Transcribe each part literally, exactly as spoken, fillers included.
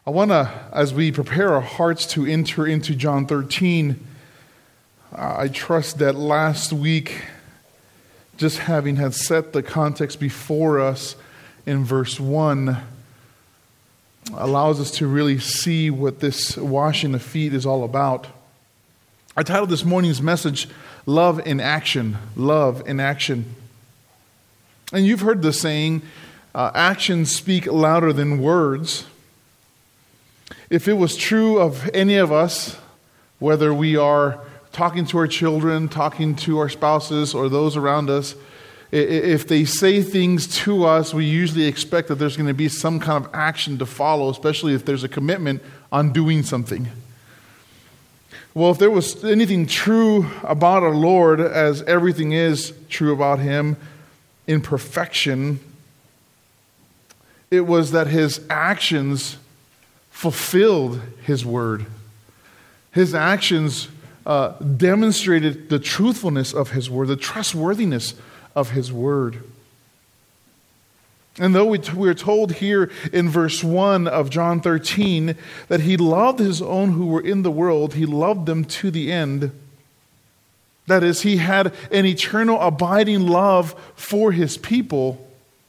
I want to, as we prepare our hearts to enter into John thirteen, I trust that last week, just having had set the context before us in verse one, allows us to really see what this washing of feet is all about. I titled this morning's message, Love in Action. Love in Action. And you've heard the saying, uh, actions speak louder than words. If it was true of any of us, whether we are talking to our children, talking to our spouses, or those around us, if they say things to us, we usually expect that there's going to be some kind of action to follow, especially if there's a commitment on doing something. Well, if there was anything true about our Lord, as everything is true about Him in perfection, it was that His actions fulfilled His word. His actions uh, demonstrated the truthfulness of His word, the trustworthiness of His word. And though we, t- we are told here in verse one of John thirteen that He loved His own who were in the world, He loved them to the end. That is, He had an eternal abiding love for His people.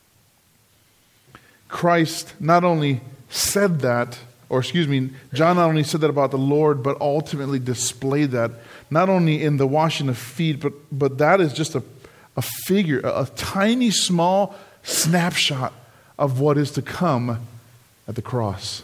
Christ not only said that, or excuse me, John not only said that about the Lord, but ultimately displayed that, not only in the washing of feet, but, but that is just a, a figure, a, a tiny, small snapshot of what is to come at the cross.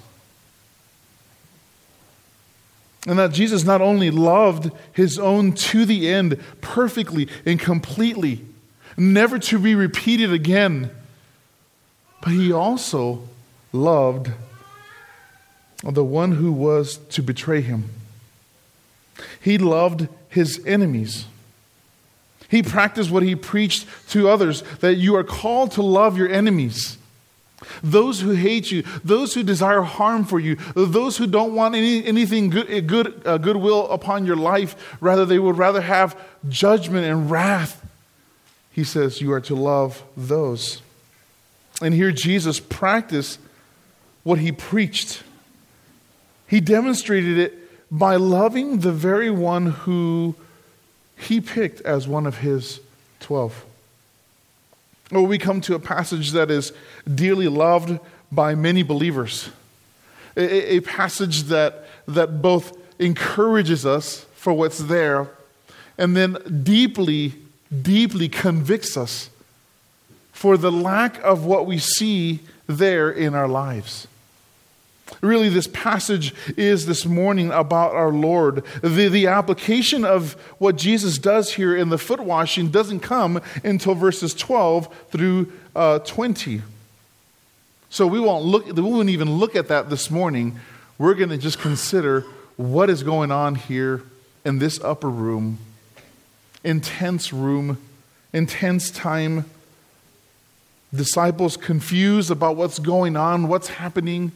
And that Jesus not only loved His own to the end perfectly and completely, never to be repeated again, but He also loved the one who was to betray Him. He loved His enemies. He practiced what He preached to others, that you are called to love your enemies. Those who hate you, those who desire harm for you, those who don't want any, anything good, good uh, goodwill upon your life, rather they would rather have judgment and wrath. He says you are to love those. And here Jesus practiced what He preached. He demonstrated it by loving the very one who He picked as one of His twelve. Well, we come to a passage that is dearly loved by many believers. A, a passage that, that both encourages us for what's there and then deeply, deeply convicts us for the lack of what we see there in our lives. Really, this passage is this morning about our Lord. The, the application of what Jesus does here in the foot washing doesn't come until verses twelve through uh, twenty. So we won't look. We won't even look at that this morning. We're going to just consider what is going on here in this upper room. Intense room, intense time. Disciples confused about what's going on, what's happening.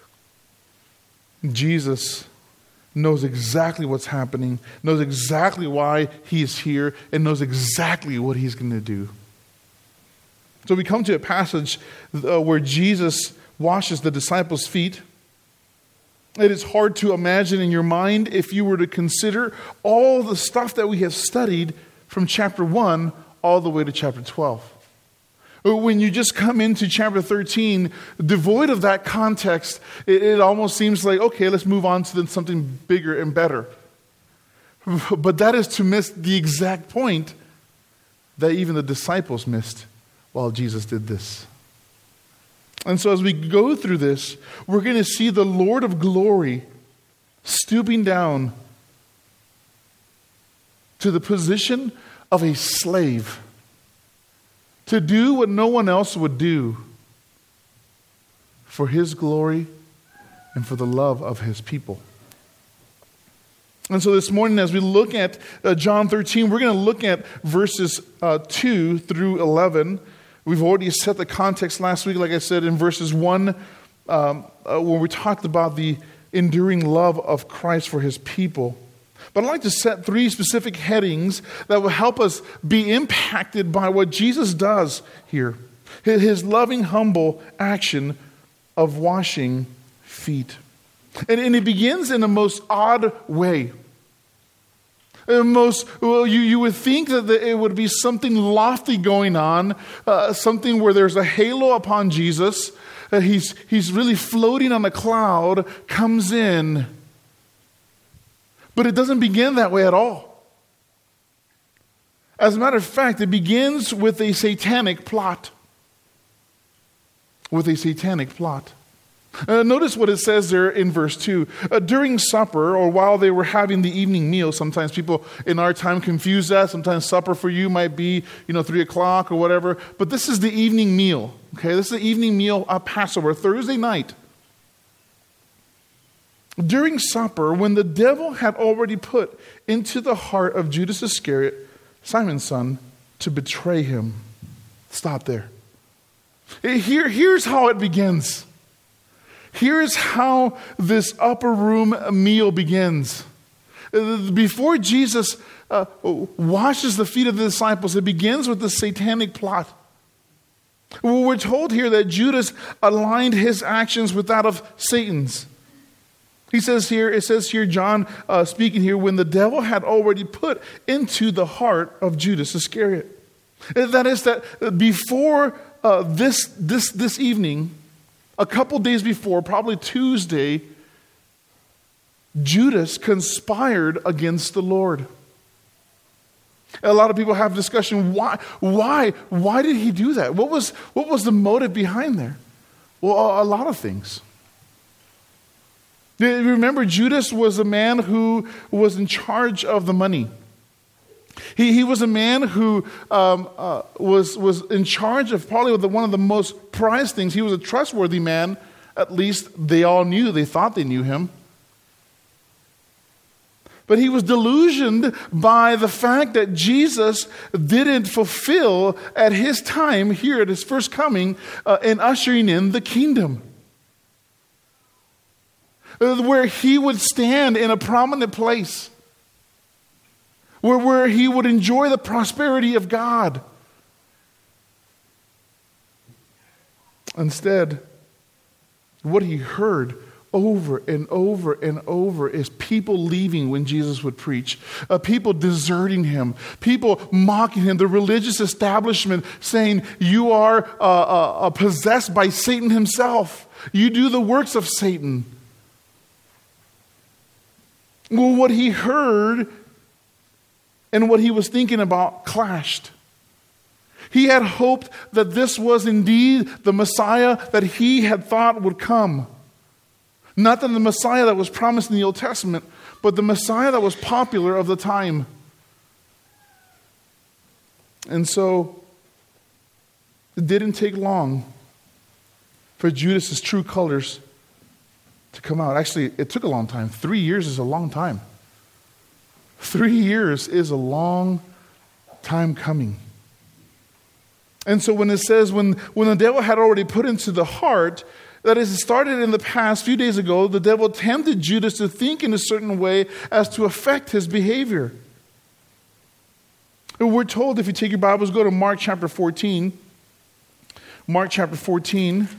Jesus knows exactly what's happening, knows exactly why He is here, and knows exactly what He's going to do. So we come to a passage uh, where Jesus washes the disciples' feet. It is hard to imagine in your mind if you were to consider all the stuff that we have studied from chapter one all the way to chapter twelve. When you just come into chapter thirteen, devoid of that context, it, it almost seems like, okay, let's move on to something bigger and better. But that is to miss the exact point that even the disciples missed while Jesus did this. And so as we go through this, we're going to see the Lord of glory stooping down to the position of a slave, to do what no one else would do for His glory and for the love of His people. And so this morning, as we look at uh, John thirteen, we're going to look at verses uh, two through eleven. We've already set the context last week, like I said, in verses one, um, uh, when we talked about the enduring love of Christ for His people. But I'd like to set three specific headings that will help us be impacted by what Jesus does here. His loving, humble action of washing feet. And, and it begins in the most odd way. Most, well, you, you would think that it would be something lofty going on, uh, something where there's a halo upon Jesus. Uh, he's, he's really floating on a cloud, comes in. But it doesn't begin that way at all. As a matter of fact, it begins with a satanic plot. With a satanic plot. Uh, notice what it says there in verse two. Uh, during supper, or while they were having the evening meal, sometimes people in our time confuse that. Sometimes supper for you might be, you know, three o'clock or whatever. But this is the evening meal. Okay, this is the evening meal of Passover, Thursday night. During supper, when the devil had already put into the heart of Judas Iscariot, Simon's son, to betray him. Stop there. Here, here's how it begins. Here's how this upper room meal begins. Before Jesus uh, washes the feet of the disciples, it begins with the satanic plot. We're told here that Judas aligned his actions with that of Satan's. He says here, it says here, John uh, speaking here, when the devil had already put into the heart of Judas Iscariot. That is that before uh, this, this, this evening, a couple days before, probably Tuesday, Judas conspired against the Lord. A lot of people have discussion, why, why, why did he do that? What was, what was the motive behind there? Well, a, a lot of things. Remember, Judas was a man who was in charge of the money. He, he was a man who um, uh, was, was in charge of probably the, one of the most prized things. He was a trustworthy man. At least they all knew. They thought they knew him. But he was delusioned by the fact that Jesus didn't fulfill at his time here at his first coming uh, in ushering in the kingdom. Uh, where he would stand in a prominent place. Where, where he would enjoy the prosperity of God. Instead, what he heard over and over and over is people leaving when Jesus would preach. Uh, people deserting him. People mocking him. The religious establishment saying, you are uh, uh, possessed by Satan himself. You do the works of Satan. Well, what he heard and what he was thinking about clashed. He had hoped that this was indeed the Messiah that he had thought would come. Not the Messiah that was promised in the Old Testament, but the Messiah that was popular of the time. And so, it didn't take long for Judas's true colors to come out. Actually, it took a long time. Three years is a long time. Three years is a long time coming. And so when it says, when, when the devil had already put into the heart, that is, it started in the past, few days ago, the devil tempted Judas to think in a certain way as to affect his behavior. And we're told, if you take your Bibles, go to Mark chapter fourteen. Mark chapter fourteen.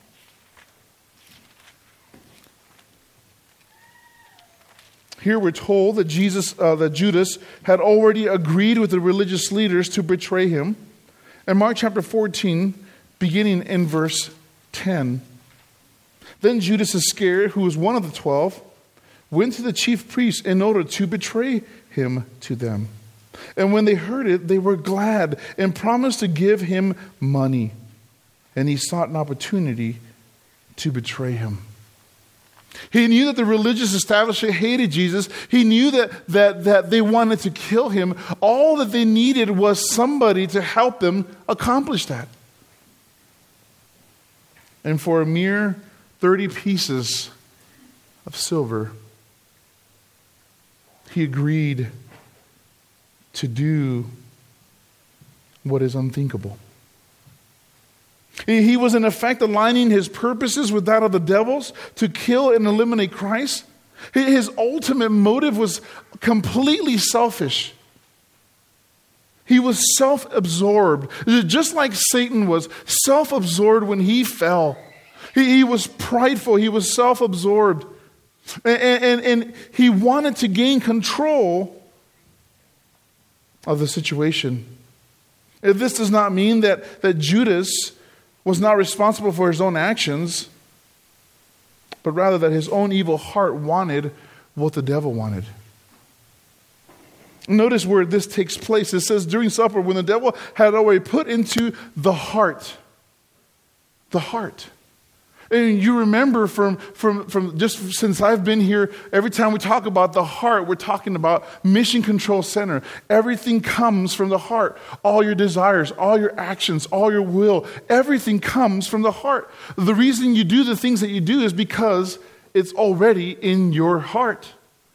Here we're told that Jesus, uh, that Judas had already agreed with the religious leaders to betray him. In Mark chapter fourteen, beginning in verse ten. Then Judas Iscariot, who was one of the twelve, went to the chief priests in order to betray him to them. And when they heard it, they were glad and promised to give him money. And he sought an opportunity to betray him. He knew that the religious establishment hated Jesus. He knew that, that, that they wanted to kill him. All that they needed was somebody to help them accomplish that. And for a mere thirty pieces of silver, he agreed to do what is unthinkable. He was in effect aligning his purposes with that of the devil's to kill and eliminate Christ. His ultimate motive was completely selfish. He was self-absorbed, just like Satan was self-absorbed when he fell. He, he was prideful. He was self-absorbed. And, and, and he wanted to gain control of the situation. This does not mean that, that Judas was not responsible for his own actions, but rather that his own evil heart wanted what the devil wanted. Notice where this takes place. It says during supper, when the devil had already put into the heart, the heart. And you remember from, from, from just since I've been here, every time we talk about the heart, we're talking about mission control center. Everything comes from the heart. All your desires, all your actions, all your will, everything comes from the heart. The reason you do the things that you do is because it's already in your heart.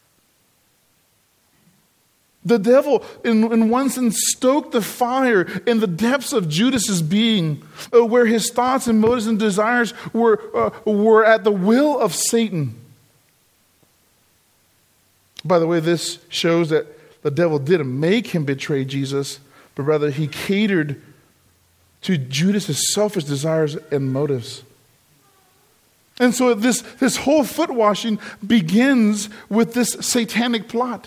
The devil, in, in one sense, stoked the fire in the depths of Judas's being, uh, where his thoughts and motives and desires were, uh, were at the will of Satan. By the way, this shows that the devil didn't make him betray Jesus, but rather he catered to Judas's selfish desires and motives. And so this, this whole foot washing begins with this satanic plot.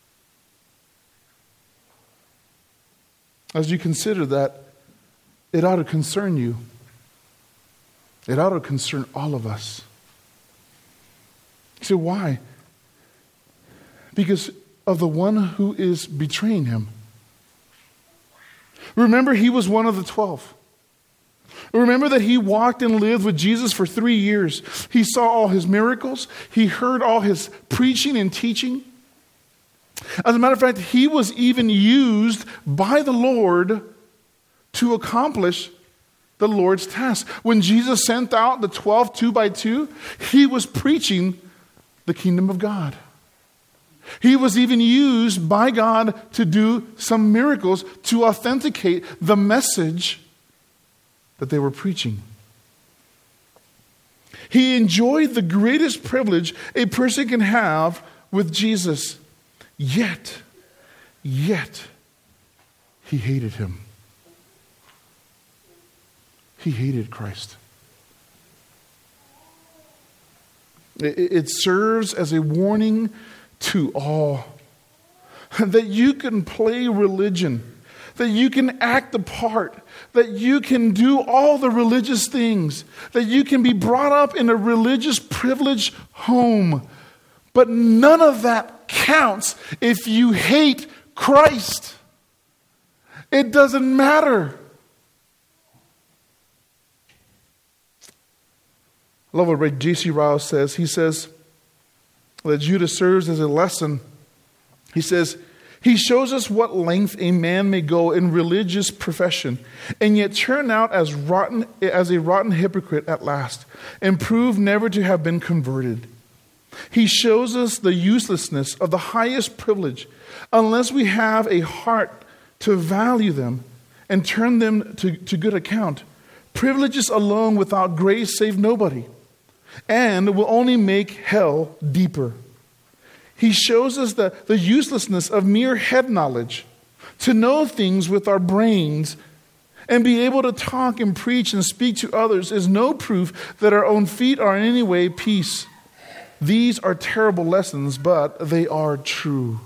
As you consider that, it ought to concern you. It ought to concern all of us. You say, why? Because of the one who is betraying him. Remember, he was one of the twelve. Remember that he walked and lived with Jesus for three years. He saw all his miracles. He heard all his preaching and teaching. As a matter of fact, he was even used by the Lord to accomplish the Lord's task. When Jesus sent out the twelve two by two, he was preaching the kingdom of God. He was even used by God to do some miracles to authenticate the message that they were preaching. He enjoyed the greatest privilege a person can have with Jesus. Yet, yet, he hated him. He hated Christ. It, it serves as a warning to all that you can play religion, that you can act the part, that you can do all the religious things, that you can be brought up in a religious privileged home, but none of that counts if you hate Christ. It doesn't matter. I love what J C Ryle says. He says that Judas serves as a lesson. He says, he shows us what length a man may go in religious profession and yet turn out as rotten as a rotten hypocrite at last and prove never to have been converted. He shows us the uselessness of the highest privilege unless we have a heart to value them and turn them to, to good account. Privileges alone without grace save nobody and will only make hell deeper. He shows us the, the uselessness of mere head knowledge, to know things with our brains and be able to talk and preach and speak to others is no proof that our own feet are in any way peace. These are terrible lessons, but they are true.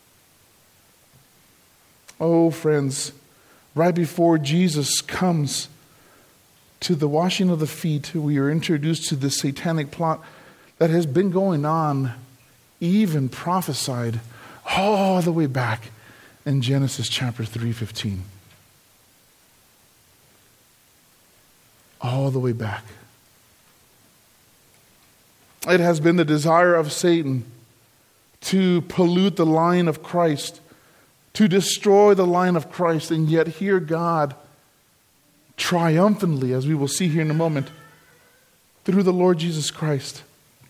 Oh, friends, right before Jesus comes to the washing of the feet, we are introduced to this satanic plot that has been going on, even prophesied all the way back in Genesis chapter three fifteen. All the way back. It has been the desire of Satan to pollute the line of Christ, to destroy the line of Christ, and yet here God triumphantly, as we will see here in a moment, through the Lord Jesus Christ,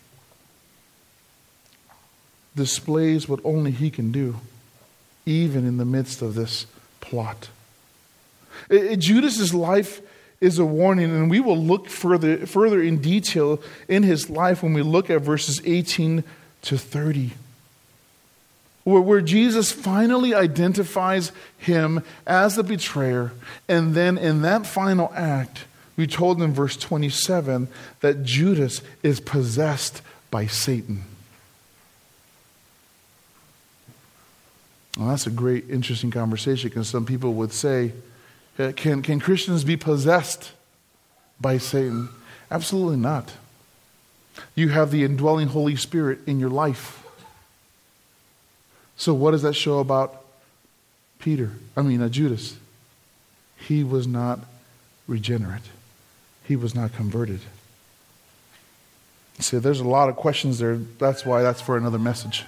displays what only He can do, even in the midst of this plot. Judas's life is a warning, and we will look further further in detail in his life when we look at verses eighteen to thirty, where, where Jesus finally identifies him as the betrayer, and then in that final act, we told in verse twenty-seven that Judas is possessed by Satan. Well, that's a great, interesting conversation, because some people would say, can, can Christians be possessed by Satan? Absolutely not. You have the indwelling Holy Spirit in your life. So what does that show about Peter? I mean, uh, Judas. He was not regenerate. He was not converted. See, there's a lot of questions there. That's why that's for another message.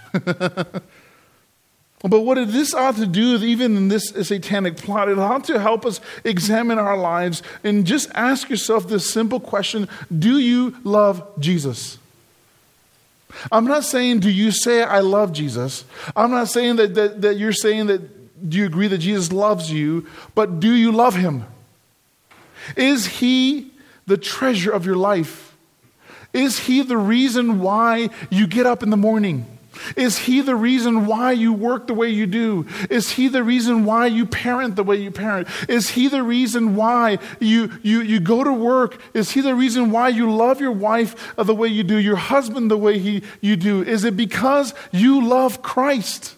But what this ought to do, even in this satanic plot, it ought to help us examine our lives and just ask yourself this simple question: do you love Jesus? I'm not saying, do you say I love Jesus? I'm not saying that, that, that you're saying that, do you agree that Jesus loves you? But do you love him? Is he the treasure of your life? Is he the reason why you get up in the morning? Is he the reason why you work the way you do? Is he the reason why you parent the way you parent? Is he the reason why you, you, you go to work? Is he the reason why you love your wife the way you do, your husband the way he, you do? Is it because you love Christ?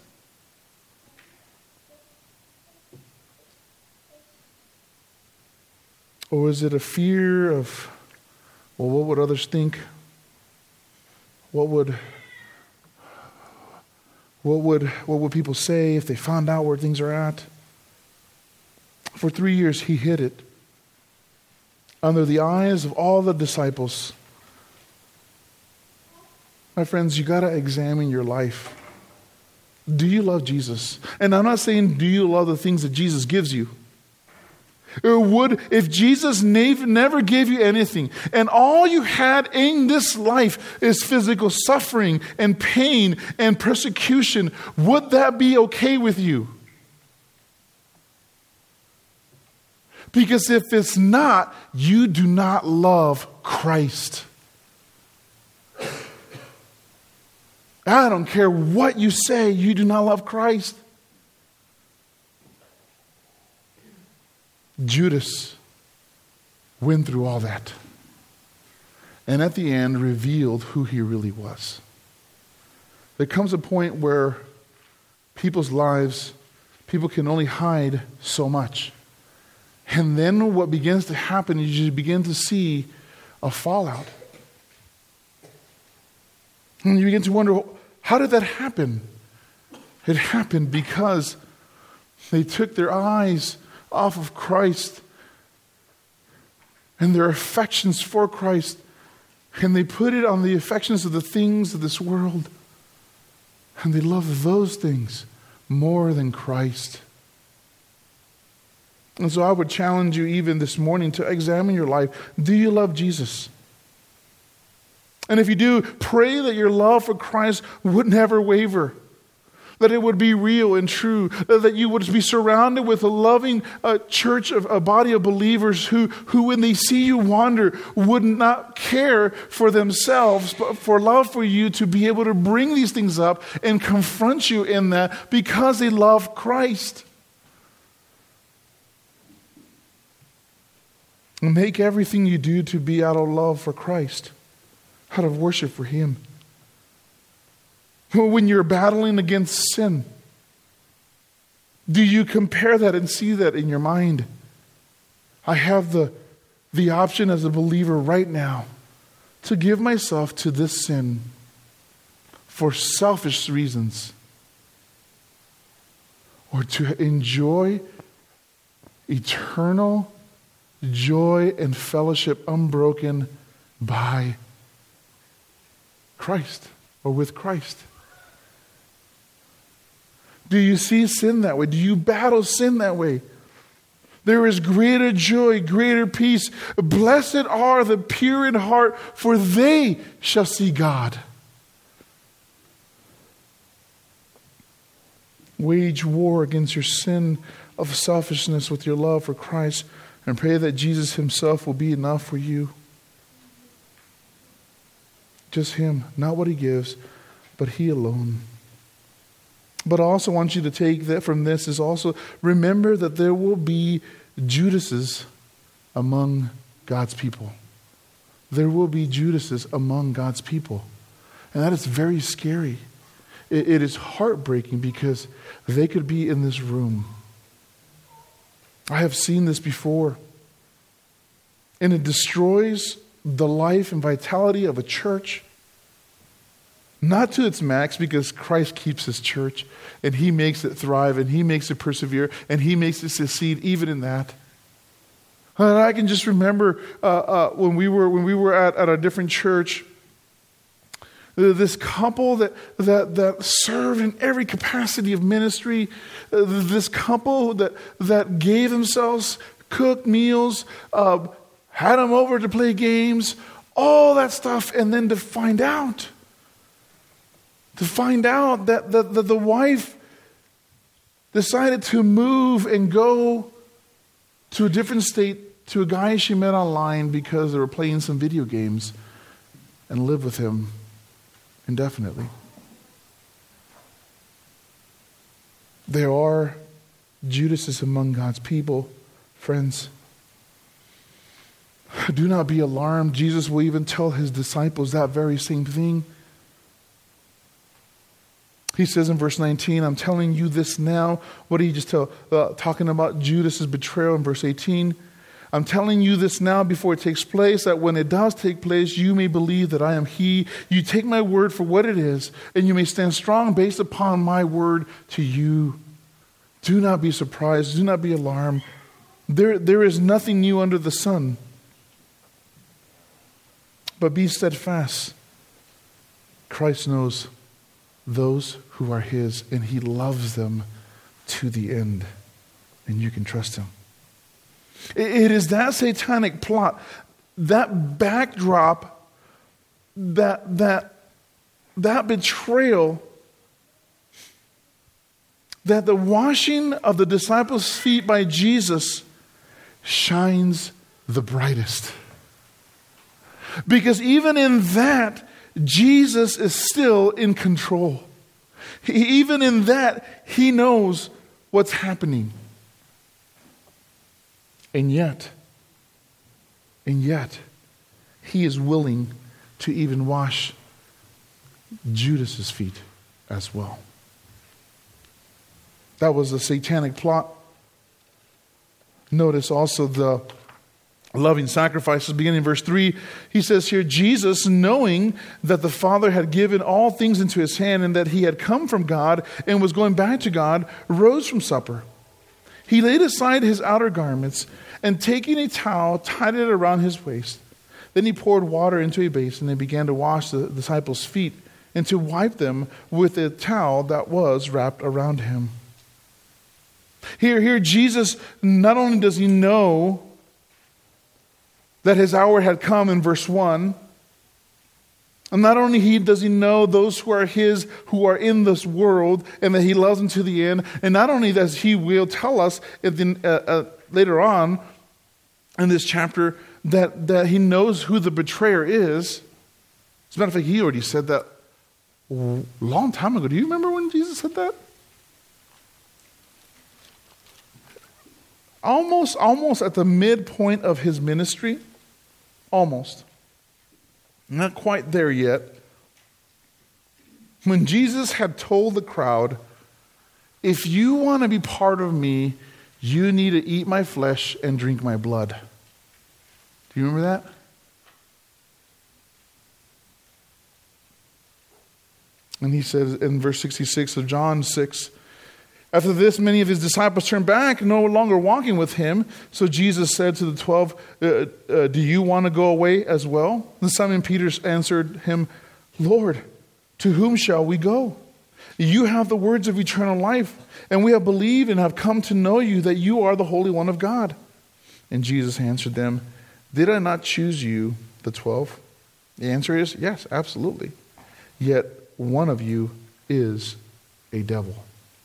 Or is it a fear of, well, what would others think? What would... What would, what would people say if they found out where things are at? For three years, he hid it under the eyes of all the disciples. My friends, you got to examine your life. Do you love Jesus? And I'm not saying, do you love the things that Jesus gives you? Or would, if Jesus never gave you anything, and all you had in this life is physical suffering and pain and persecution, would that be okay with you? Because if it's not, you do not love Christ. I don't care what you say, you do not love Christ. Judas went through all that, and at the end revealed who he really was. There comes a point where people's lives, people can only hide so much. And then what begins to happen is you begin to see a fallout. And you begin to wonder, how did that happen? It happened because they took their eyes off of Christ and their affections for Christ, and they put it on the affections of the things of this world, and they love those things more than Christ. And so I would challenge you even this morning to examine your life. Do you love Jesus? And if you do, pray that your love for Christ would never waver. That it would be real and true. That you would be surrounded with a loving uh, church, of a body of believers who, who, when they see you wander, would not care for themselves, but for love for you to be able to bring these things up and confront you in that because they love Christ. Make everything you do to be out of love for Christ, out of worship for Him. When you're battling against sin, do you compare that and see that in your mind? I have the, the option as a believer right now to give myself to this sin for selfish reasons, or to enjoy eternal joy and fellowship unbroken by Christ or with Christ. Do you see sin that way? Do you battle sin that way? There is greater joy, greater peace. Blessed are the pure in heart, for they shall see God. Wage war against your sin of selfishness with your love for Christ, and pray that Jesus Himself will be enough for you. Just Him, not what He gives, but He alone. But I also want you to take that from this is also remember that there will be Judases among God's people. There will be Judases among God's people. And that is very scary. It, it is heartbreaking because they could be in this room. I have seen this before. And it destroys the life and vitality of a church. Not to its max, because Christ keeps his church and he makes it thrive and he makes it persevere and he makes it succeed even in that. And I can just remember uh, uh, when we were when we were at, at a different church, this couple that that that served in every capacity of ministry, uh, this couple that that gave themselves, cooked meals, uh, had them over to play games, all that stuff, and then to find out, to find out that, that, that the wife decided to move and go to a different state to a guy she met online because they were playing some video games and live with him indefinitely. There are Judases among God's people, friends. Do not be alarmed. Jesus will even tell his disciples that very same thing. He says in verse nineteen, I'm telling you this now. What did he just tell? Uh, talking about Judas's betrayal in verse eighteen. I'm telling you this now before it takes place, that when it does take place, you may believe that I am he. You take my word for what it is, and you may stand strong based upon my word to you. Do not be surprised. Do not be alarmed. There, there is nothing new under the sun. But be steadfast. Christ knows those who are his, and he loves them to the end. And you can trust him. It is that satanic plot, that backdrop, that, that, that betrayal, that the washing of the disciples' feet by Jesus shines the brightest. Because even in that, Jesus is still in control. He, even in that, he knows what's happening. And yet, and yet, he is willing to even wash Judas's feet as well. That was a satanic plot. Notice also the loving sacrifices. Beginning in verse three, he says here, Jesus, knowing that the Father had given all things into his hand and that he had come from God and was going back to God, rose from supper. He laid aside his outer garments and taking a towel, tied it around his waist. Then he poured water into a basin and began to wash the disciples' feet and to wipe them with a towel that was wrapped around him. Here, here, Jesus, not only does he know that his hour had come in verse one, and not only he does he know those who are his, who are in this world, and that he loves them to the end, and not only does he will tell us the, uh, uh, later on in this chapter that, that he knows who the betrayer is. As a matter of fact, he already said that a long time ago. Do you remember when Jesus said that? Almost, almost at the midpoint of his ministry. Almost. Not quite there yet. When Jesus had told the crowd, if you want to be part of me, you need to eat my flesh and drink my blood. Do you remember that? And he says in verse sixty-six of John six, after this, many of his disciples turned back, no longer walking with him. So Jesus said to the twelve, uh, uh, do you want to go away as well? And Simon Peter answered him, Lord, to whom shall we go? You have the words of eternal life, and we have believed and have come to know you that you are the Holy One of God. And Jesus answered them, did I not choose you, the twelve? The answer is yes, absolutely. Yet one of you is a devil.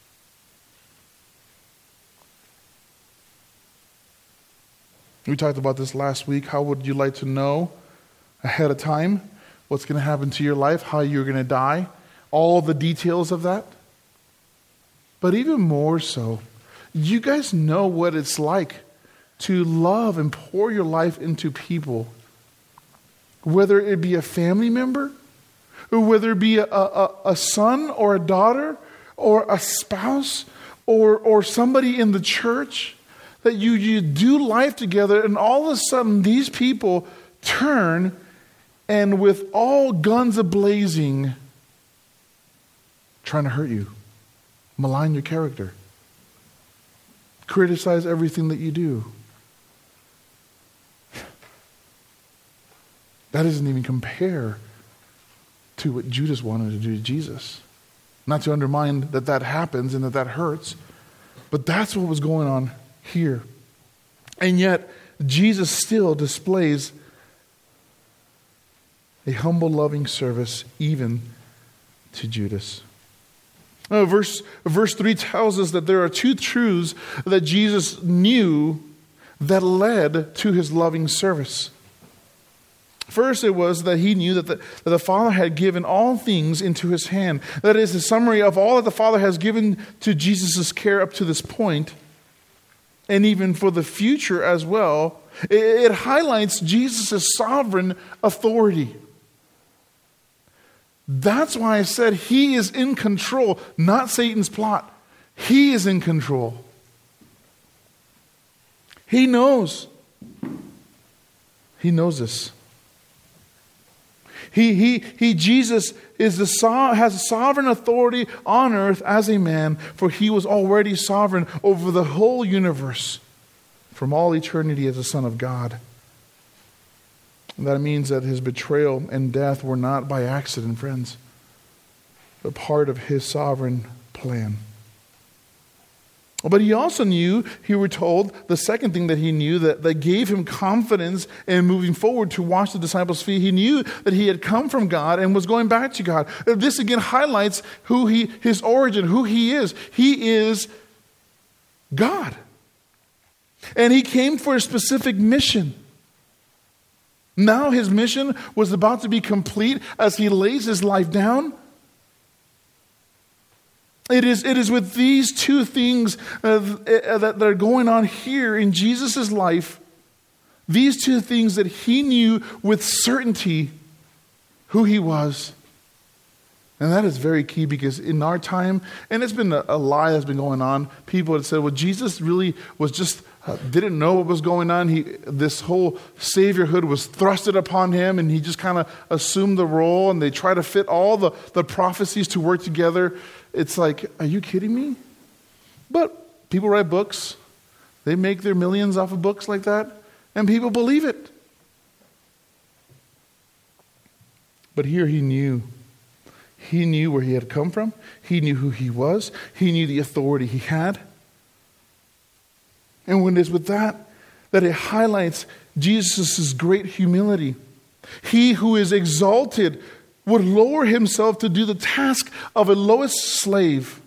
We talked about this last week. How would you like to know ahead of time what's going to happen to your life, how you're going to die, all the details of that? But even more so, you guys know what it's like to love and pour your life into people, whether it be a family member, whether it be a, a, a son or a daughter or a spouse or, or somebody in the church, that you, you do life together, and all of a sudden these people turn and with all guns a-blazing, trying to hurt you, malign your character, criticize everything that you do. That doesn't even compare to what Judas wanted to do to Jesus. Not to undermine that that happens and that that hurts, but that's what was going on here. And yet, Jesus still displays a humble, loving service even to Judas. Uh, verse, verse three tells us that there are two truths that Jesus knew that led to his loving service. First, it was that he knew that the, that the Father had given all things into his hand. That is a summary of all that the Father has given to Jesus' care up to this point, and even for the future as well. It, it highlights Jesus' sovereign authority. That's why I said he is in control, not Satan's plot. He is in control. He knows. He knows this. He, he, he, Jesus is the so, has sovereign authority on earth as a man, for he was already sovereign over the whole universe from all eternity as the Son of God. And that means that his betrayal and death were not by accident, friends, but part of his sovereign plan. But he also knew, he were told, the second thing that he knew that, that gave him confidence in moving forward to wash the disciples' feet. He knew that he had come from God and was going back to God. This again highlights who he, his origin, who he is. He is God. And he came for a specific mission. Now his mission was about to be complete as he lays his life down. It is, it is with these two things uh, that, that are going on here in Jesus' life, these two things that he knew with certainty who he was. And that is very key, because in our time, and it's been a, a lie that's been going on, people have said, well, Jesus really was just, uh, didn't know what was going on. He, this whole saviorhood was thrusted upon him, and he just kind of assumed the role, and they try to fit all the, the prophecies to work together. It's like, are you kidding me? But people write books. They make their millions off of books like that, and people believe it. But here he knew. He knew where he had come from. He knew who he was. He knew the authority he had. And when it's with that, that it highlights Jesus' great humility. He who is exalted would lower himself to do the task of a lowest slave.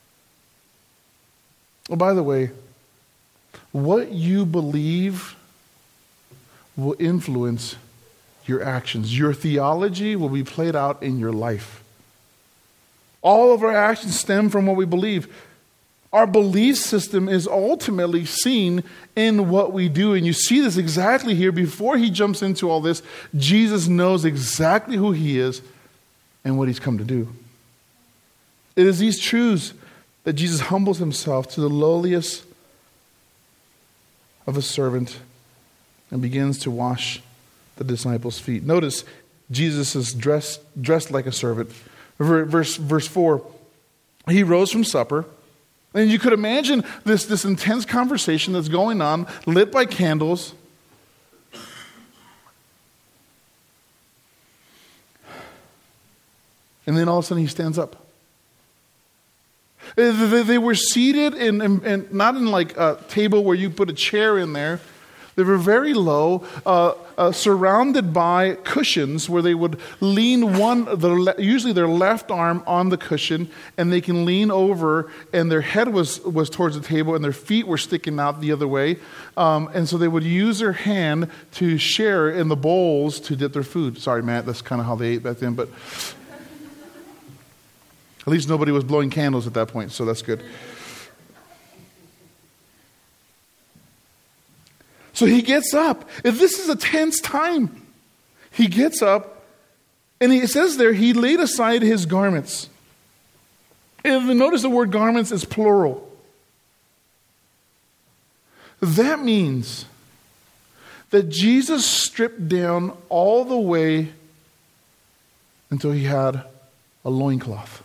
Oh, by the way, what you believe will influence your actions. Your theology will be played out in your life. All of our actions stem from what we believe. Our belief system is ultimately seen in what we do. And you see this exactly here. Before he jumps into all this, Jesus knows exactly who he is and what he's come to do. It is these truths that Jesus humbles himself to the lowliest of a servant and begins to wash the disciples' feet. Notice Jesus is dressed, dressed like a servant. Verse, verse four, he rose from supper. And you could imagine this, this intense conversation that's going on, lit by candles. And then all of a sudden he stands up. They, they were seated in, in, in, not in like a table where you put a chair in there. They were very low, uh, uh, surrounded by cushions where they would lean one, the, usually their left arm on the cushion, and they can lean over, and their head was, was towards the table, and their feet were sticking out the other way. Um, and so they would use their hand to share in the bowls to dip their food. Sorry, Matt, that's kind of how they ate back then, but at least nobody was blowing candles at that point, so that's good. So he gets up. If this is a tense time, he gets up And it says there, he laid aside his garments. And notice the word garments is plural. That means that Jesus stripped down all the way until he had a loincloth.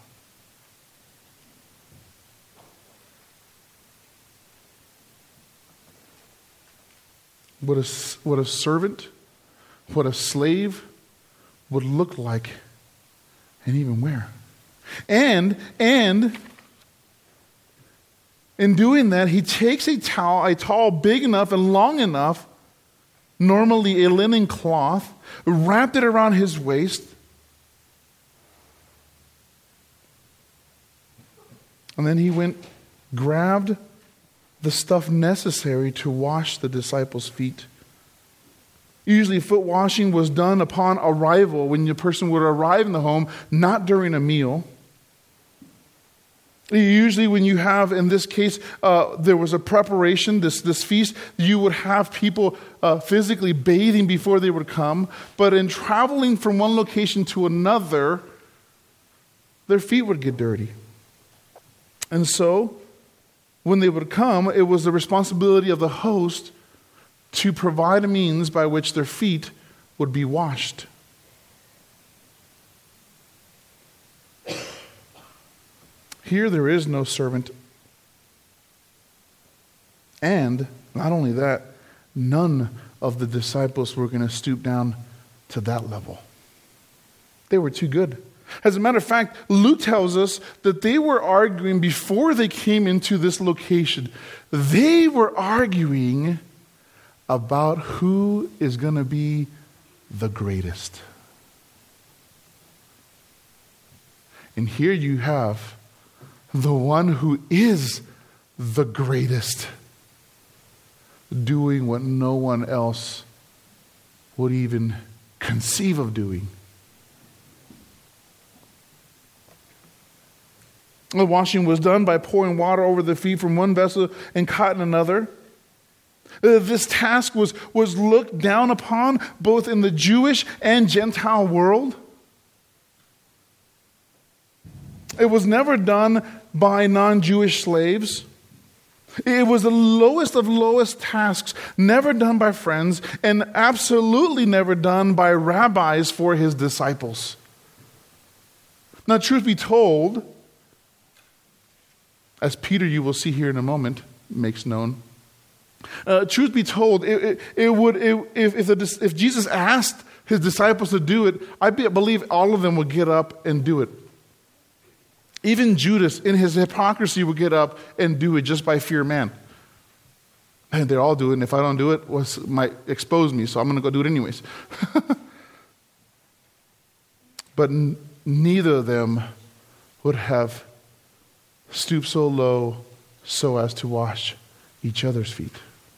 What a, what a servant, what a slave would look like and even wear. And, and, in doing that, he takes a towel, a towel big enough and long enough, normally a linen cloth, wrapped it around his waist, and then he went, grabbed the stuff necessary to wash the disciples' feet. Usually foot washing was done upon arrival, when the person would arrive in the home, not during a meal. Usually when you have, in this case, uh, there was a preparation, this, this feast, you would have people uh, physically bathing before they would come. But in traveling from one location to another, their feet would get dirty. And so, when they would come, it was the responsibility of the host to provide a means by which their feet would be washed. Here there is no servant. And not only that, none of the disciples were going to stoop down to that level. They were too good. As a matter of fact, Luke tells us that they were arguing before they came into this location. They were arguing about who is going to be the greatest. And here you have the one who is the greatest doing what no one else would even conceive of doing. The washing was done by pouring water over the feet from one vessel and caught in another. Uh, this task was, was looked down upon both in the Jewish and Gentile world. It was never done by non-Jewish slaves. It was the lowest of lowest tasks, never done by friends, and absolutely never done by rabbis for his disciples. Now, truth be told, as Peter, you will see here in a moment, makes known. Uh, truth be told, it, it, it would it, if if, the, if Jesus asked his disciples to do it, I be, believe all of them would get up and do it. Even Judas, in his hypocrisy, would get up and do it just by fear of man. And they're all doing it. And if I don't do it, it might expose me, so I'm going to go do it anyways. But n- neither of them would have stoop so low so as to wash each other's feet.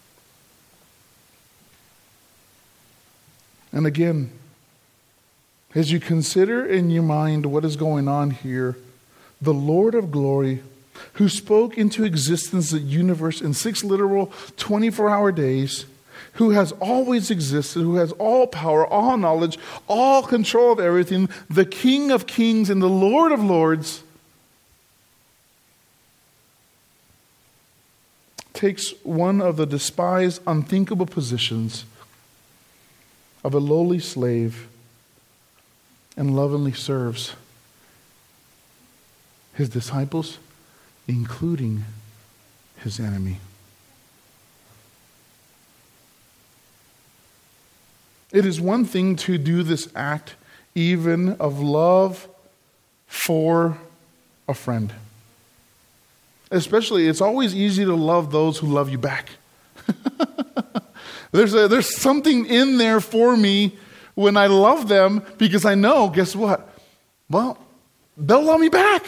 And again, as you consider in your mind what is going on here, the Lord of glory, who spoke into existence the universe in six literal twenty-four hour days, who has always existed, who has all power, all knowledge, all control of everything, the King of kings and the Lord of lords, takes one of the despised, unthinkable positions of a lowly slave and lovingly serves his disciples, including his enemy. It is one thing to do this act even of love for a friend. Especially, it's always easy to love those who love you back. there's, a, there's something in there for me when I love them because I know, guess what? Well, they'll love me back.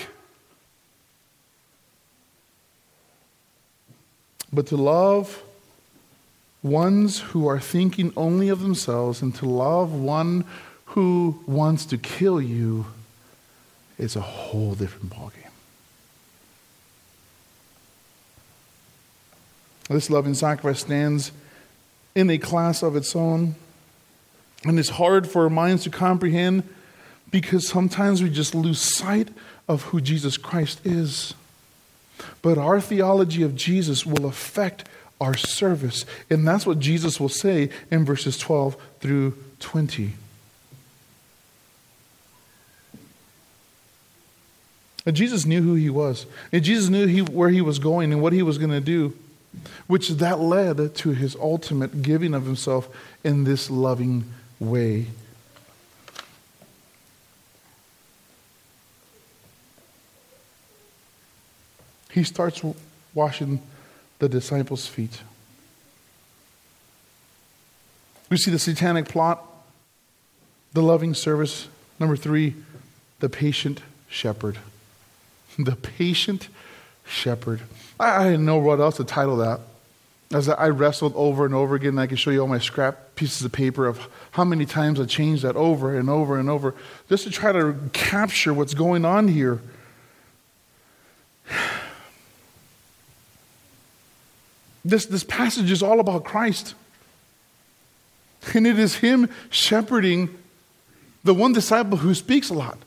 But to love ones who are thinking only of themselves and to love one who wants to kill you is a whole different ballgame. This loving sacrifice stands in a class of its own, and it's hard for our minds to comprehend, because sometimes we just lose sight of who Jesus Christ is. But our theology of Jesus will affect our service. And that's what Jesus will say in verses twelve through twenty. And Jesus knew who he was. And Jesus knew he, where he was going and what he was going to do, which that led to his ultimate giving of himself in this loving way. He starts washing the disciples' feet. We see the satanic plot, the loving service. Number three, the patient shepherd. The patient shepherd. I, I didn't know what else to title that. As I wrestled over and over again, and I can show you all my scrap pieces of paper of how many times I changed that over and over and over, just to try to capture what's going on here. This, this passage is all about Christ. And it is him shepherding the one disciple who speaks a lot.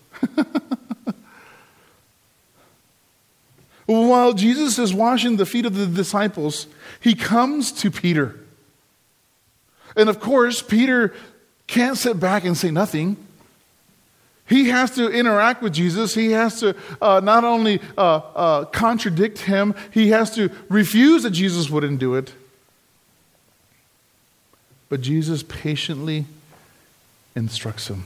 While Jesus is washing the feet of the disciples, he comes to Peter. And of course, Peter can't sit back and say nothing. He has to interact with Jesus. He has to uh, not only uh, uh, contradict him, he has to refuse that Jesus wouldn't do it. But Jesus patiently instructs him.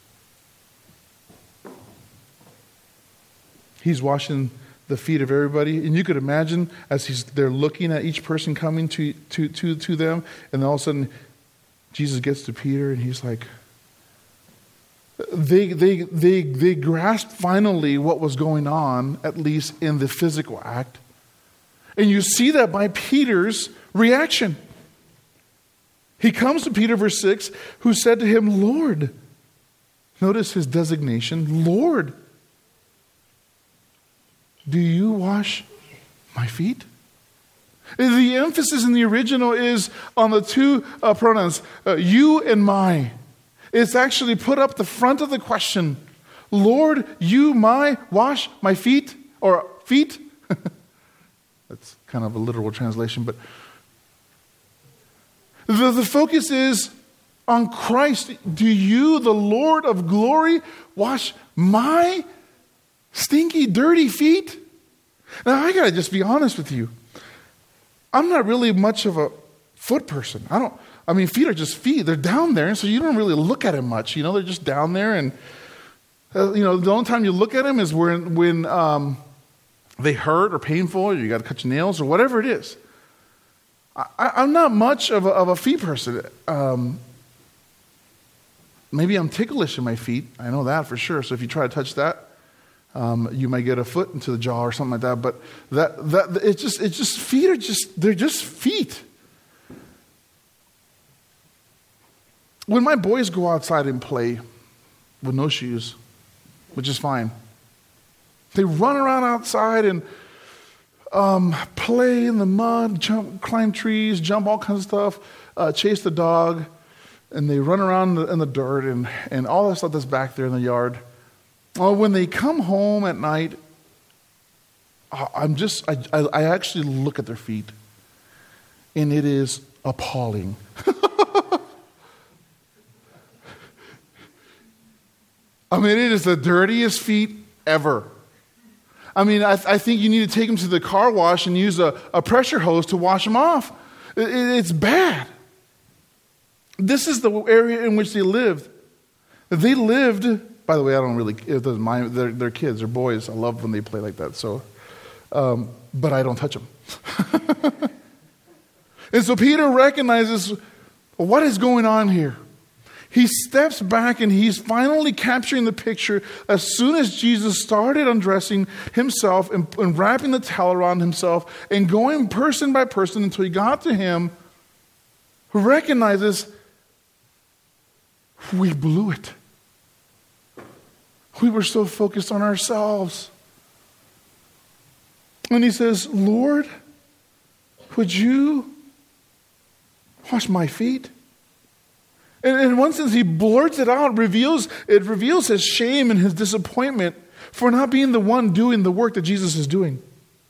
He's washing the feet of everybody. And you could imagine as he's they're looking at each person coming to, to, to, to them, and all of a sudden Jesus gets to Peter and he's like, they, they, they, they grasped finally what was going on, at least in the physical act. And you see that by Peter's reaction. He comes to Peter, verse six, who said to him, Lord. Notice his designation, Lord. Do you wash my feet? The emphasis in the original is on the two uh, pronouns, uh, you and my. It's actually put up the front of the question. Lord, you, my, wash my feet, or feet. That's kind of a literal translation, but the, the focus is on Christ. Do you, the Lord of glory, wash my stinky, dirty feet? Now, I gotta just be honest with you. I'm not really much of a foot person. I don't, I mean, feet are just feet. They're down there, and so you don't really look at them much. You know, they're just down there, and, uh, you know, the only time you look at them is when, when um, they hurt or painful, or you gotta cut your nails, or whatever it is. I, I'm not much of a, of a feet person. Um, maybe I'm ticklish in my feet. I know that for sure. So if you try to touch that, Um, you might get a foot into the jaw or something like that, but that that it's just it's just feet are just they're just feet. When my boys go outside and play with no shoes, which is fine, they run around outside and um, play in the mud, jump, climb trees, jump all kinds of stuff, uh, chase the dog, and they run around in the, in the dirt and and all that stuff that's back there in the yard. Well, when they come home at night, I'm just, I, I actually look at their feet, and it is appalling. I mean, it is the dirtiest feet ever. I mean, I, I think you need to take them to the car wash and use a, a pressure hose to wash them off. It, it, it's bad. This is the area in which they lived. They lived... By the way, I don't really, it doesn't mind, they're, they're kids, they're boys. I love when they play like that. So, um, but I don't touch them. And so Peter recognizes what is going on here. He steps back and he's finally capturing the picture as soon as Jesus started undressing himself and, and wrapping the towel around himself and going person by person until he got to him, who recognizes we blew it. We were so focused on ourselves. And he says, Lord, would you wash my feet? And in one sense, he blurts it out, reveals, it reveals his shame and his disappointment for not being the one doing the work that Jesus is doing.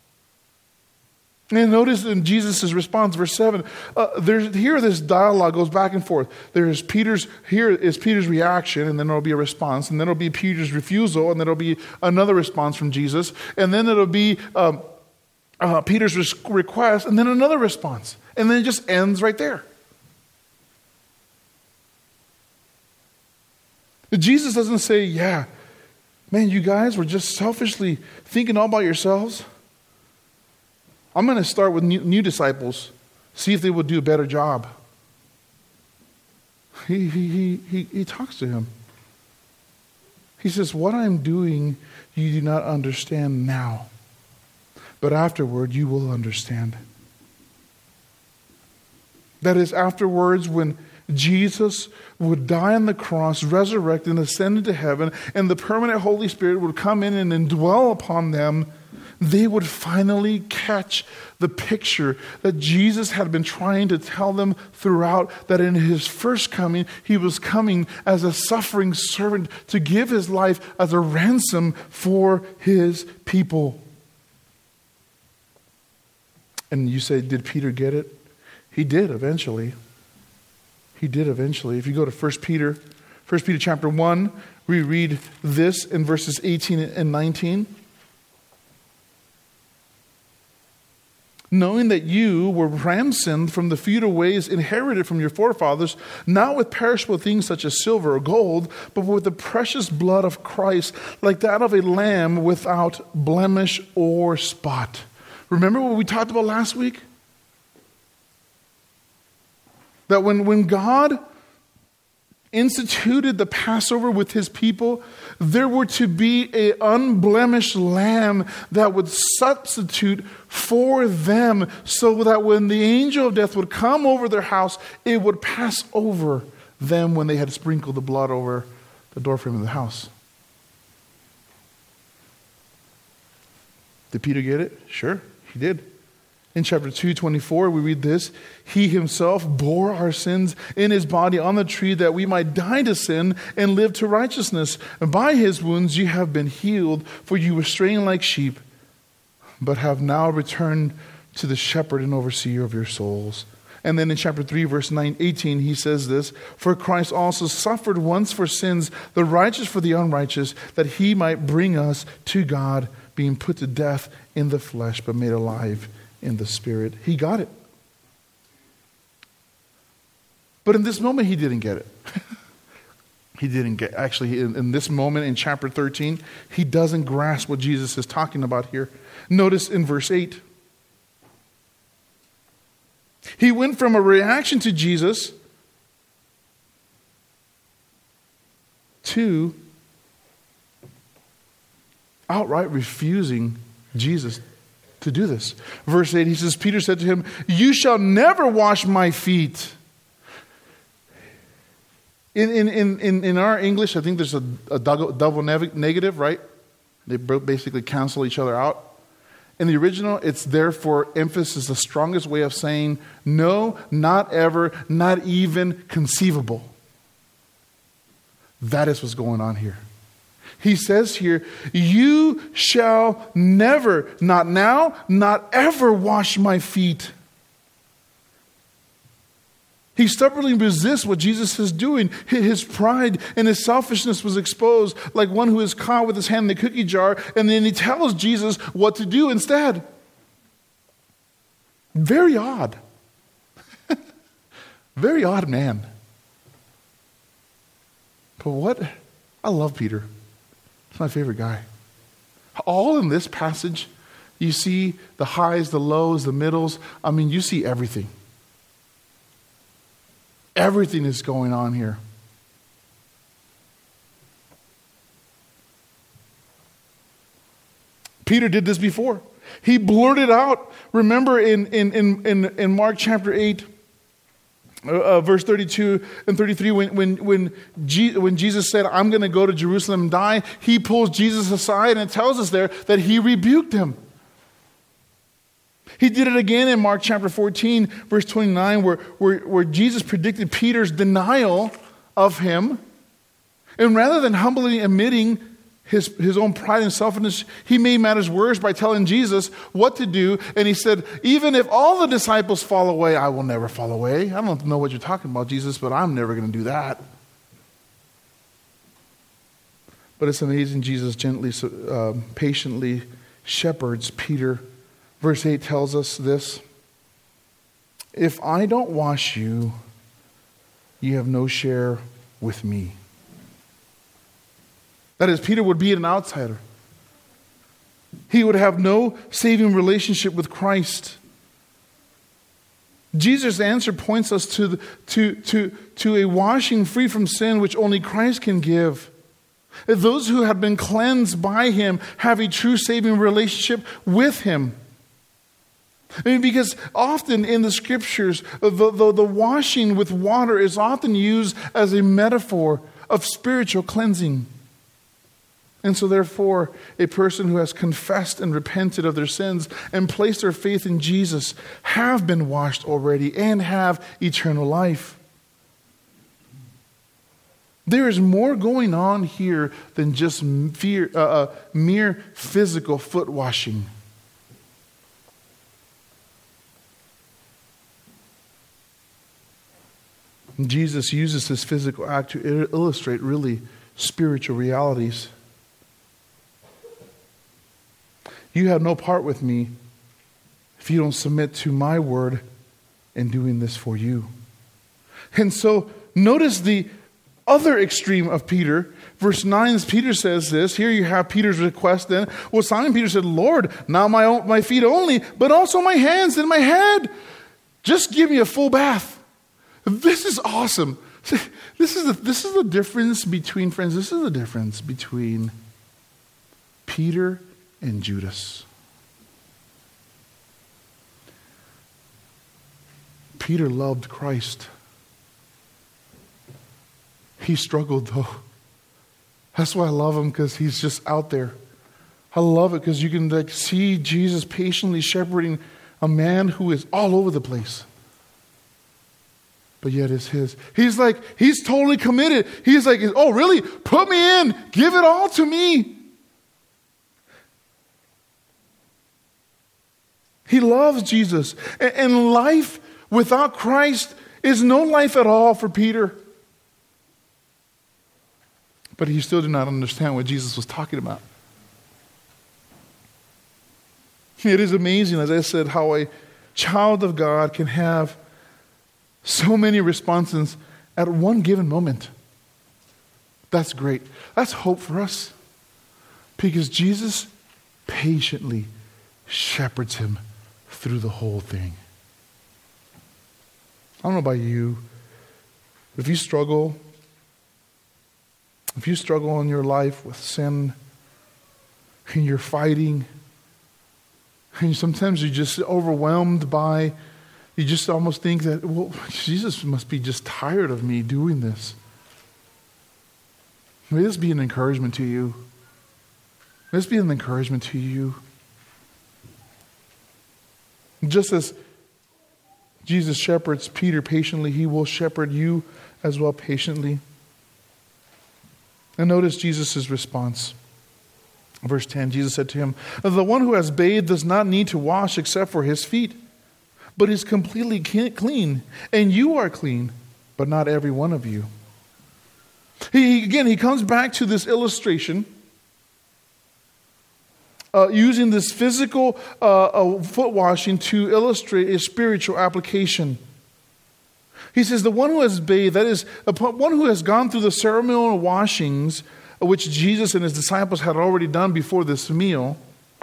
And notice in Jesus' response, verse seven, uh, there's, here this dialogue goes back and forth. There's Peter's, here is Peter's reaction, and then there'll be a response, and then it'll be Peter's refusal, and then it'll be another response from Jesus, and then it'll be um, uh, Peter's request, and then another response. And then it just ends right there. Jesus doesn't say, yeah, man, you guys were just selfishly thinking all about yourselves. I'm going to start with new, new disciples, see if they will do a better job. He, he, he, he, he talks to him. He says, what I'm doing, you do not understand now, but afterward you will understand. That is, afterwards, when Jesus would die on the cross, resurrect and ascend into heaven, and the permanent Holy Spirit would come in and indwell upon them, they would finally catch the picture that Jesus had been trying to tell them throughout, that in his first coming, he was coming as a suffering servant to give his life as a ransom for his people. And you say, did Peter get it? He did eventually. He did eventually. If you go to First Peter, First Peter chapter one, we read this in verses eighteen and nineteen. Knowing that you were ransomed from the futile ways inherited from your forefathers, not with perishable things such as silver or gold, but with the precious blood of Christ, like that of a lamb without blemish or spot. Remember what we talked about last week? That when, when God instituted the Passover with his people, there were to be an unblemished lamb that would substitute for them, so that when the angel of death would come over their house, it would pass over them when they had sprinkled the blood over the doorframe of the house. Did Peter get it? Sure, he did. In chapter two twenty-four, we read this: He himself bore our sins in his body on the tree, that we might die to sin and live to righteousness. And by his wounds you have been healed, for you were straying like sheep, but have now returned to the shepherd and overseer of your souls. And then in chapter three, verse nine, eighteen, he says this: For Christ also suffered once for sins, the righteous for the unrighteous, that he might bring us to God, being put to death in the flesh, but made alive in the spirit. He got it. But in this moment, he didn't get it. He didn't get, actually, in, in this moment in chapter thirteen, he doesn't grasp what Jesus is talking about here. Notice in verse eight. He went from a reaction to Jesus to outright refusing Jesus to do this. Verse eight, he says, Peter said to him, you shall never wash my feet. In in in, in our English, I think there's a, a double negative, right? They basically cancel each other out. In the original, it's there for emphasis, the strongest way of saying no, not ever, not even conceivable. That is what's going on here. He says here, you shall never, not now, not ever wash my feet. He stubbornly resists what Jesus is doing. His pride and his selfishness was exposed, like one who is caught with his hand in the cookie jar, and then he tells Jesus what to do instead. Very odd. Very odd man. But what? I love Peter. He's my favorite guy. All in this passage, you see the highs, the lows, the middles. I mean, you see everything. Everything is going on here. Peter did this before. He blurted out. Remember in, in, in, in Mark chapter eight, uh, verse thirty-two and thirty-three, when, when, when, G, when Jesus said, I'm going to go to Jerusalem and die, he pulls Jesus aside and it tells us there that he rebuked him. He did it again in Mark chapter fourteen, verse twenty-nine, where, where, where Jesus predicted Peter's denial of him. And rather than humbly admitting his, his own pride and selfishness, he made matters worse by telling Jesus what to do. And he said, even if all the disciples fall away, I will never fall away. I don't know what you're talking about, Jesus, but I'm never going to do that. But it's amazing, Jesus gently, uh, patiently shepherds Peter. Verse eight tells us this: if I don't wash you, you have no share with me. That is, Peter would be an outsider. He would have no saving relationship with Christ. Jesus' answer points us to, the, to, to, to a washing free from sin which only Christ can give. Those who have been cleansed by him have a true saving relationship with him. I mean, because often in the scriptures, the, the, the washing with water is often used as a metaphor of spiritual cleansing. And so therefore, a person who has confessed and repented of their sins and placed their faith in Jesus have been washed already and have eternal life. There is more going on here than just fear, uh, uh, mere physical foot washing. Jesus uses this physical act to illustrate really spiritual realities. You have no part with me if you don't submit to my word in doing this for you. And so notice the other extreme of Peter. Verse nine, Peter says this. Here you have Peter's request then. Well, Simon Peter said, Lord, not my, own, my feet only, but also my hands and my head. Just give me a full bath. This is awesome. This is the, this is the difference between, friends, this is the difference between Peter and Judas. Peter loved Christ. He struggled though. That's why I love him, because he's just out there. I love it because you can like see Jesus patiently shepherding a man who is all over the place. But yet it's his. He's like, he's totally committed. He's like, oh really? Put me in. Give it all to me. He loves Jesus. And life without Christ is no life at all for Peter. But he still did not understand what Jesus was talking about. It is amazing, as I said, how a child of God can have so many responses at one given moment. That's great. That's hope for us. Because Jesus patiently shepherds him through the whole thing. I don't know about you. If you struggle, if you struggle in your life with sin, and you're fighting, and sometimes you're just overwhelmed by, you just almost think that, well, Jesus must be just tired of me doing this. May this be an encouragement to you. May this be an encouragement to you. Just as Jesus shepherds Peter patiently, he will shepherd you as well patiently. And notice Jesus' response. Verse ten, Jesus said to him, the one who has bathed does not need to wash except for his feet, but is completely clean. And you are clean, but not every one of you. He, again, he comes back to this illustration Uh, using this physical uh, uh, foot washing to illustrate a spiritual application. He says, the one who has bathed, that is, one who has gone through the ceremonial washings, which Jesus and his disciples had already done before this meal.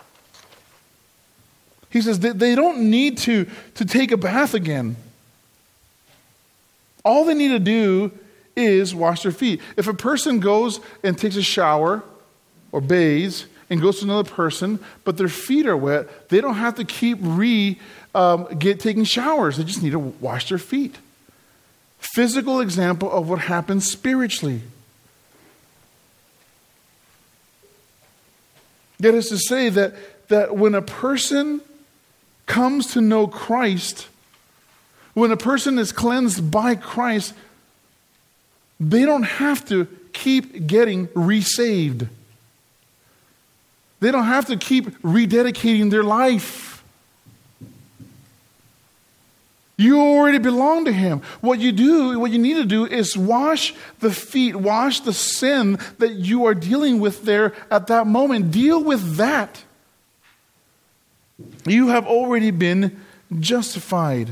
He says that they don't need to, to take a bath again. All they need to do is wash their feet. If a person goes and takes a shower or bathes and goes to another person, but their feet are wet, they don't have to keep re um, get taking showers. They just need to wash their feet. Physical example of what happens spiritually. That is to say that, that when a person comes to know Christ, when a person is cleansed by Christ, they don't have to keep getting resaved. They don't have to keep rededicating their life. You already belong to Him. What you do, what you need to do is wash the feet, wash the sin that you are dealing with there at that moment. Deal with that. You have already been justified.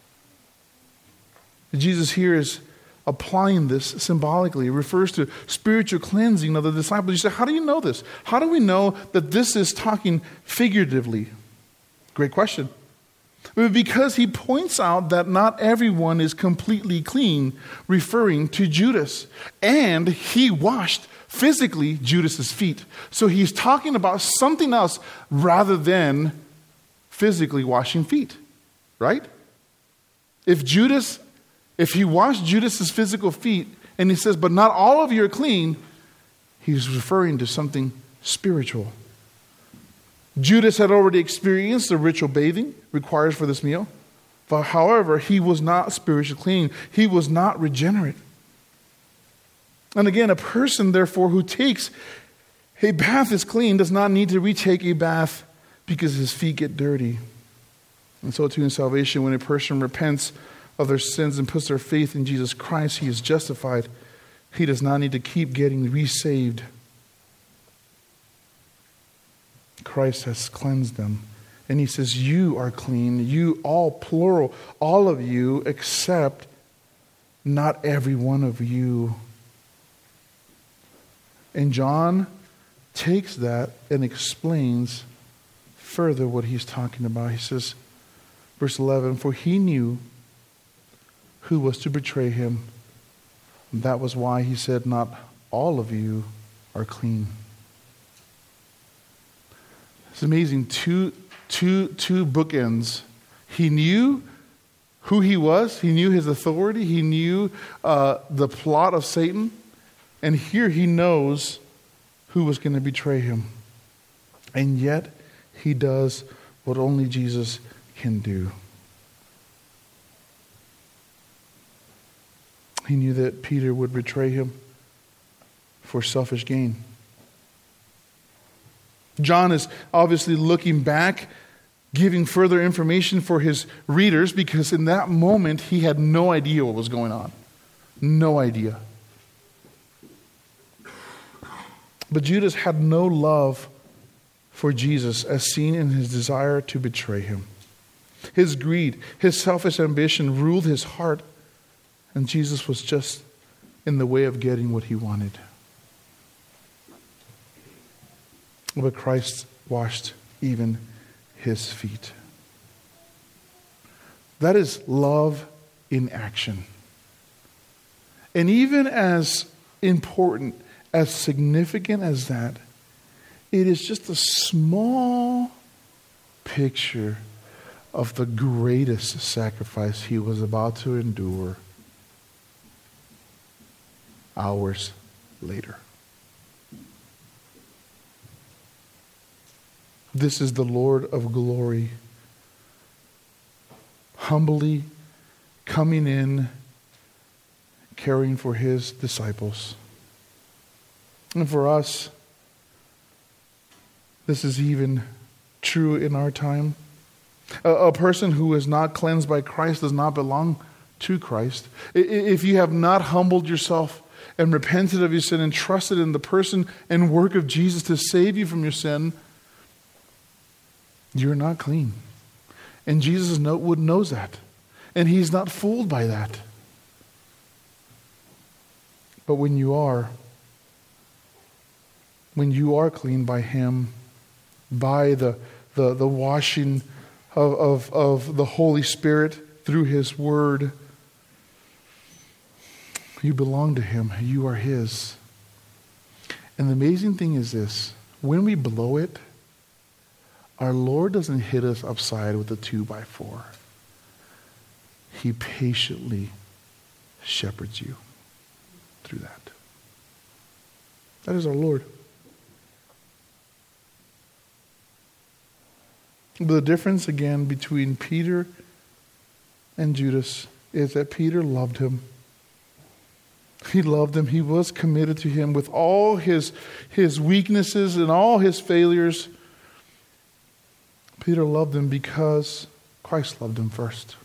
Jesus here is applying this symbolically. It refers to spiritual cleansing of the disciples. You say, how do you know this? How do we know that this is talking figuratively? Great question. Because he points out that not everyone is completely clean, referring to Judas. And he washed physically Judas's feet. So he's talking about something else rather than physically washing feet. Right? If Judas, if he washed Judas's physical feet, and he says, but not all of you are clean, he's referring to something spiritual. Judas had already experienced the ritual bathing required for this meal. But however, he was not spiritually clean. He was not regenerate. And again, a person, therefore, who takes a bath is clean does not need to retake a bath because his feet get dirty. And so too in salvation, when a person repents of their sins and puts their faith in Jesus Christ, he is justified. He does not need to keep getting resaved. Christ has cleansed them. And he says, you are clean. You, all plural, all of you, except not every one of you. And John takes that and explains further what he's talking about. He says, verse eleven, for he knew who was to betray him. That was why he said, not all of you are clean. It's amazing. Two, two, two bookends. He knew who he was. He knew his authority. He knew uh, the plot of Satan. And here he knows who was going to betray him. And yet he does what only Jesus can do. He knew that Peter would betray him for selfish gain. John is obviously looking back, giving further information for his readers, because in that moment he had no idea what was going on. No idea. But Judas had no love for Jesus, as seen in his desire to betray him. His greed, his selfish ambition ruled his heart, and Jesus was just in the way of getting what he wanted. But Christ washed even his feet. That is love in action. And even as important, as significant as that, it is just a small picture of the greatest sacrifice he was about to endure hours later. This is the Lord of glory, humbly coming in, caring for his disciples. And for us, this is even true in our time. A, a person who is not cleansed by Christ does not belong to Christ. If you have not humbled yourself and repented of your sin and trusted in the person and work of Jesus to save you from your sin, you're not clean. And Jesus would knows that. And he's not fooled by that. But when you are, when you are clean by him, by the, the, the washing of, of, of the Holy Spirit through his word, you belong to him. You are his. And the amazing thing is this. When we blow it, our Lord doesn't hit us upside with a two by four. He patiently shepherds you through that. That is our Lord. The difference again between Peter and Judas is that Peter loved him. He loved him. He was committed to him with all his, his weaknesses and all his failures. Peter loved him because Christ loved him first.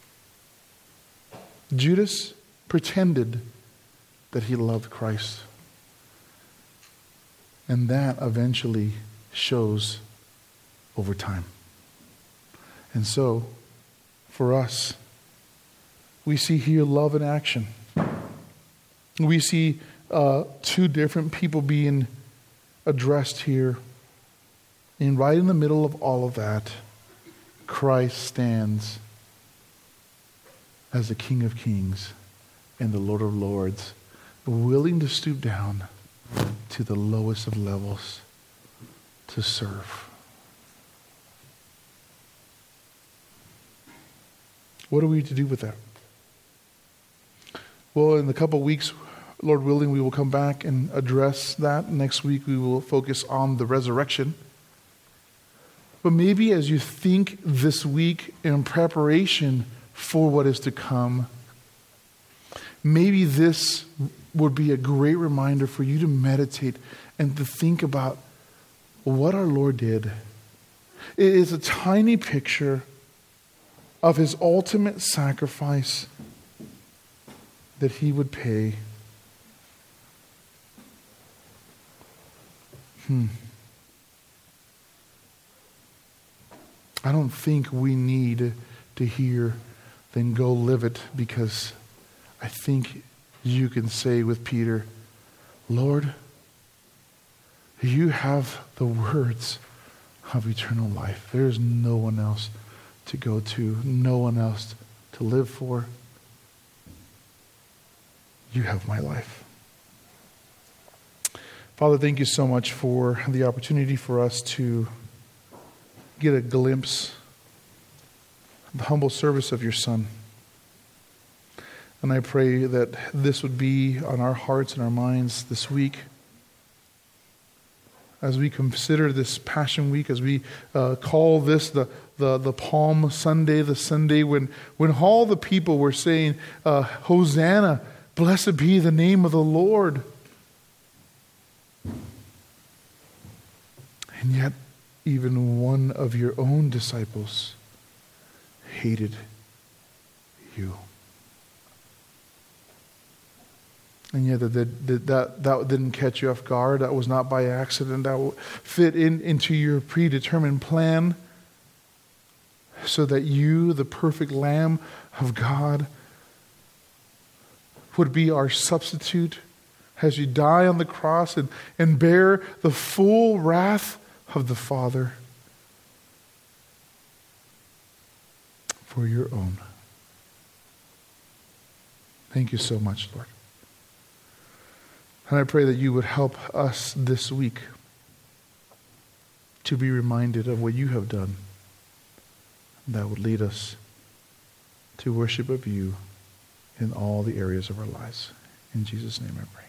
Judas pretended that he loved Christ. And that eventually shows over time. And so, for us, we see here love in action. We see uh, two different people being addressed here. And right in the middle of all of that, Christ stands as the King of Kings and the Lord of Lords, willing to stoop down to the lowest of levels to serve. What are we to do with that? Well, in a couple of weeks, Lord willing, we will come back and address that. Next week, we will focus on the resurrection. But maybe as you think this week in preparation for what is to come, maybe this would be a great reminder for you to meditate and to think about what our Lord did. It is a tiny picture of his ultimate sacrifice that he would pay. Hmm. I don't think we need to hear, then go live it, because I think you can say with Peter, Lord, you have the words of eternal life. There is no one else to go to, no one else to live for. You have my life. Father, thank you so much for the opportunity for us to get a glimpse of the humble service of your Son. And I pray that this would be on our hearts and our minds this week as we consider this Passion Week, as we uh, call this the, the, the Palm Sunday, the Sunday when, when all the people were saying, uh, Hosanna, blessed be the name of the Lord. And yet, even one of your own disciples hated you. And yet that, that, that, that didn't catch you off guard. That was not by accident. That fit in into your predetermined plan so that you, the perfect Lamb of God, would be our substitute as you die on the cross and, and bear the full wrath of the Father for your own. Thank you so much, Lord. And I pray that you would help us this week to be reminded of what you have done. That would lead us to worship of you in all the areas of our lives. In Jesus' name I pray.